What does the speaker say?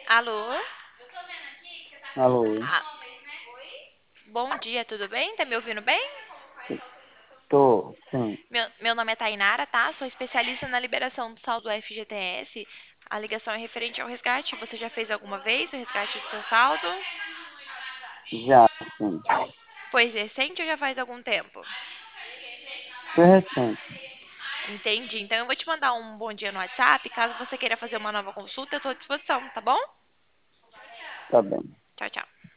Alô? Alô, Ah, bom dia, tudo bem? Tá me ouvindo bem? tô, sim, Meu nome é Tainara, tá? Sou especialista na liberação do saldo FGTS. A ligação é referente ao resgate. Você já fez alguma vez o resgate do seu saldo? já, sim. Foi recente ou já faz algum tempo? Foi recente, Entendi. Então eu vou te mandar um bom dia no WhatsApp. Caso você queira fazer uma nova consulta, eu estou à disposição, tá bom? tá bem. Tchau, tchau.